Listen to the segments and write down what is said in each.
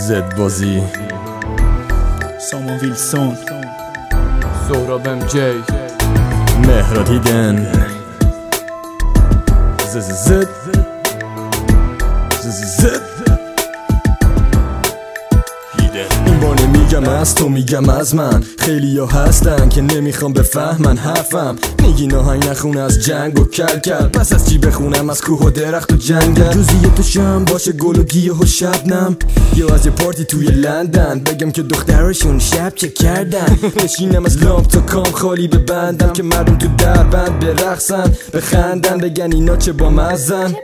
زد بازی سامان ویلسون سهراب ام جی مهراد هیدن زد این بار نمیگم از تو میگم از من. خیلی ها هستن که نمیخوام بفهمن حرفم. میگی ناهنگ نخون از جنگ و کل پس از چی بخونم از کوه و درخت و جنگل. روزی تو شم باشه گل و گیاه و شبنم، یا از یه پارتی توی لندن بگم که دخترشون شب چه کردن. نشینم از لامپ تا کام خالی ببندم که مردم تو در بند برقصن بخندن بگن اینا چه با مزن.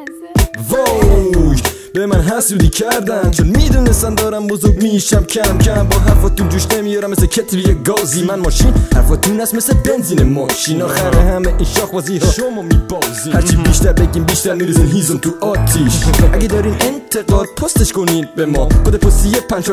وای به من حسودی کردن چون میدونستن دارم بزرگ میشم کم کم. با حرفاتون جوش نمیارم مثل کتری گازی. من ماشین حرفاتون است مثل بنزین ماشین. آخر همه این شاخبازی ها شما میبازین. هرچی بیشتر بگیم بیشتر میریزین هیزم تو آتیش. اگه دارین انتقاد پستش کنین به ما. کد پستی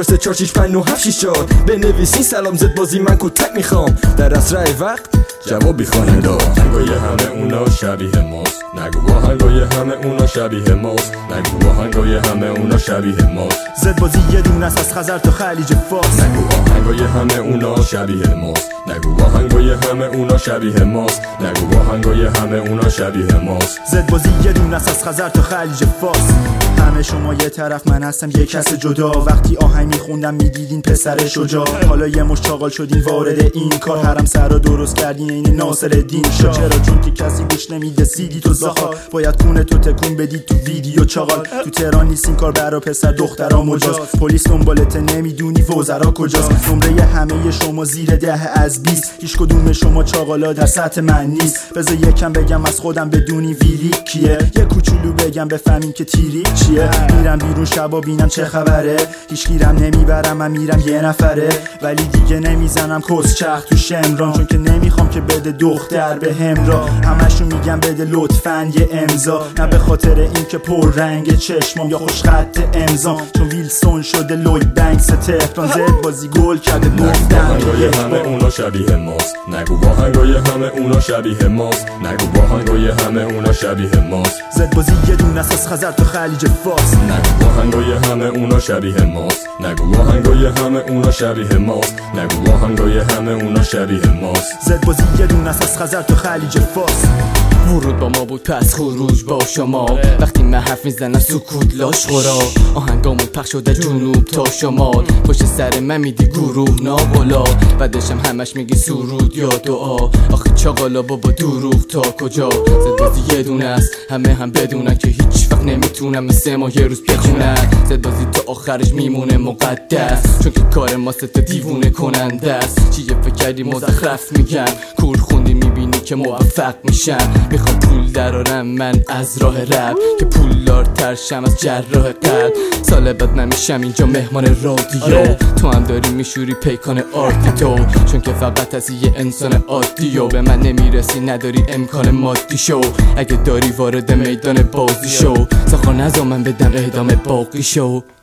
543465974 بنویسین سلام زد بازی من کتک میخوام. در اسرع وقت جوابی خواننده. آهنگای همه اونا شبیه ماست. نگو آهنگای همه اونا شبیه ماست. نگو آهنگای همه اونا شبیه ماست. زد بازی یه دونه است از خزر تا خلیج فارس. نگو آهنگای همه اونا شبیه ماست. نگو آهنگای همه اونا شبیه ماست. نگو آهنگای همه اونا شبیه ماست. زد بازی یه دونه است از خزر تا خلیج فارس. همه شما یه طرف من هستم یه کس جدا. وقتی آهنگ میخوندم میدیدین پسر شجاع. حالا یه مش چاقال شدین وارد این کار. حرم سرا درست کردین این ناصرالدین شاه. چرا؟ چون که کسی گوش نمیده سیدی تو زاخا. باید کونه تو تکون بدی تو ویدیو چاقال. تو تهران نیست این کار برا پسر دخترا مجاز. پلیس دنبالته نمیدونی وزرا کجاست. نمره همه شما زیر 10 از 20. هیچ کدوم شما چاقالا در سطح من نیست. بذار یکم بگم از خودم بدونی ویلی کیه. یه کوچولو بگم بفهمین که تیری چیه. میرم بیرون شبا بینم چه خبره. هیچ گیرم نمیبرم من میرم یه نفره. ولی دیگه نمیزنم کس چرخ تو شمران. چون که نمیخوام که بده دختر به همراه. همشون میگم بده لطفاً یه امضا. نه به خاطر این که پر رنگ چشمام یا خوش خط امضام. چون ویلسون شده لوید بنکس تهران. زد بازی گل کرده گفتم آهنگای همه اونا شبیه ماست. نگو آهنگای همه اونا شبیه ماست. نگو آهنگای همه اونا شبیه ماست. زد بازی یه دونه است از خزر تا خلیج فارس. نگو آهنگای همه اونا شبیه ماست. نگو آهنگای همه اونا شبیه ماست. نگو آهنگای همه اونا شبیه ماست. زد بازی یه دونه است از خزر تا خلیج فارس. ورود با ما بود پس خروج با شما. وقتی من حرف میزنم سکوت لاش خورا. آهنگامون پخش شده جنوب تا شمال. پشت سر من میدی گروه نابولا. بعدشم همش میگی سرود یا دعا. آخه چاقالا بابا دروغ تا کجا. زد بازی یه دونه است همه هم بدونن که هیچ وقت نمیتونم مثل ما یه روز بخونن. زد بازی تا آخرش میمونه مقدس. چون که کار ما سته دیوونه کننده است. چیه فکر کردی مزخرف میگن. کور خوندی میبینی که موفق میشن. میخوام پول درارم من از راه رب که پولدارتر شم از جراح قلب. سال بعد من میشم اینجا مهمان رادیو. تو هم داری میشوری پیکان آرتی تو. چون که فقط از یه انسان عادی و به من نمیرسی نداری امکان مادی شو. اگه داری وارد میدان بازی شو. سخن از من بدم اعدام باقی شو.